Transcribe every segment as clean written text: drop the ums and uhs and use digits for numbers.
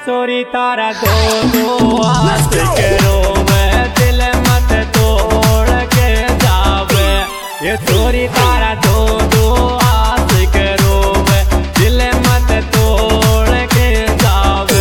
चोरी तारा दो दो हाथ के रोवे, दिल मत तोड़ के जावे। ये चोरी तारा दो दो हाथ के रोवे, दिल मत तोड़ के जावे।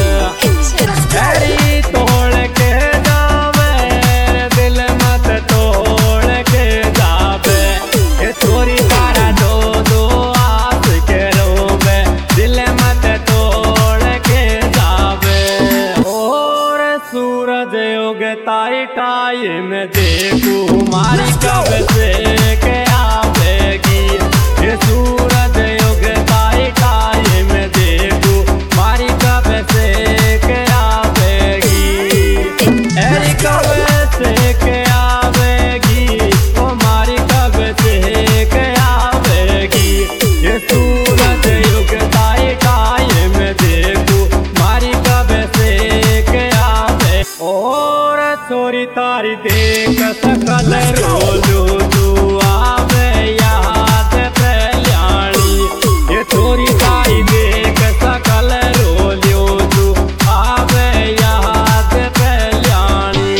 तेरी तोड़ के जावे, दिल मत तोड़ के जावे। ये चोरी तारा दो दो हाथ के रोवे, दिल मत तोड़ के जावे। और सूरज उगता टाइम देखू मारी कब से के आवेगी। ये सूरज उगता टाइम देखू मारी कब से के आवेगी। एरी कब से के आवेगी, ओ मारी कब से के आवेगी। ये सूरज उगता टाइम देखू मारी कब से के आवे। और चोरी तारी देख सकल रोजू तू आवे याद कल्याणी। ये चोरी तारी देख सकल रोजू तू आवे याद कल्याणी।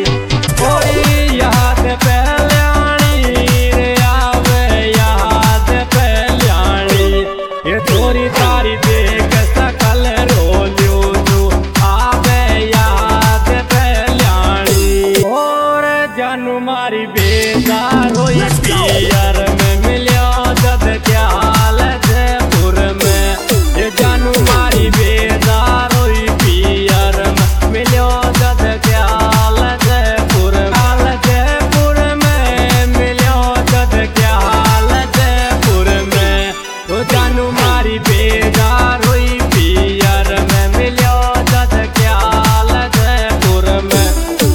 कोई याद कल्याणी रे आवे याद कल्याणी। ये चोरी तारी देख सकल रोजू तू आवे याद कल्याणी। और जानू मारी बेजार होई पियर में मिलियो जद ख्याल जयपुर में। ये जानू मारी बेजार होई पियर में मिलियो जद ख्याल जयपुर में। जयपुर में मिलियो जद ख्याल जयपुर में। तो जानू मारी बेजार होई पियर में मिलियो जद ख्याल जयपुर में।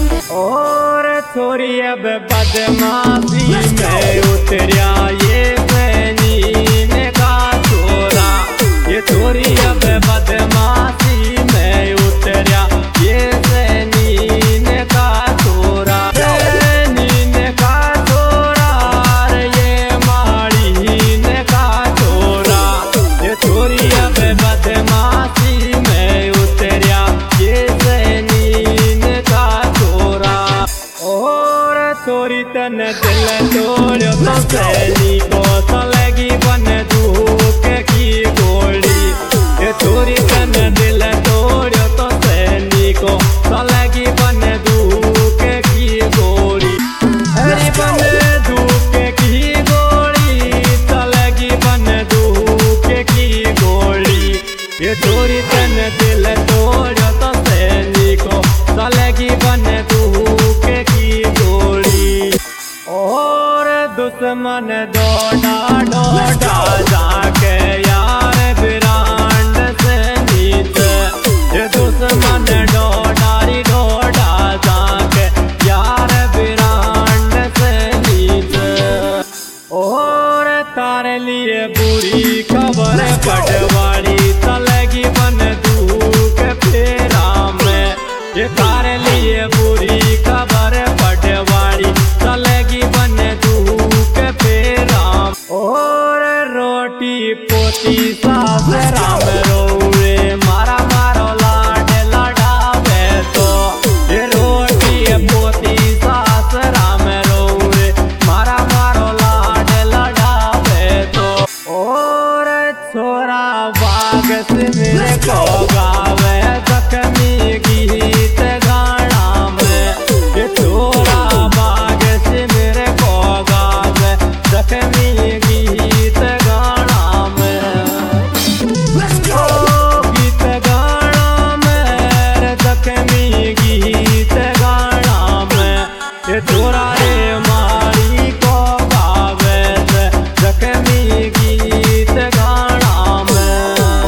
और छोरी अब बदमाशी में उतरिया ये सैनीन का छोरा। ये छोरी अब बदमाशी में उतरिया ये सैनीन का छोरा। सैनीन का छोरा रे ये माड़ीन का छोरा। ये छोरी अब बदमाशी में उतरिया ये सैनीन का छोरा। और चोरी तन दिल तोड़ो तो सैनी को चलेगी बंदूक की गोली। ये चोरी तन दिल तोड़ो तो सैनी को चलेगी बंदूक की गोली। अरे बंदूक की गोली चलेगी बंदूक की गोली। ये चोरी तन दिल तोड़ो तो सैनी को चलेगी बंदूक की गोली। और दुश्मन दौड़ा दौड़ा जाके यार ब्रांड से नीचे। ये दुश्मन दौड़ा दौड़ा जाके यार ब्रांड से नीचे। और तारे लिए बुरी खबर पटवारी चलेगी बंदूक फेरा में। ये तारे लिए बुरी खबर पटवारी चलेगी बंदूक फेरा। और रोटी पोती सास राम रोवे, मारा मारो लाड लड़ावे तो। ये रोटी पोती सास राम रोवे, मारा मारो लाड लड़ावे तो। और छोरा बाग से मेरे को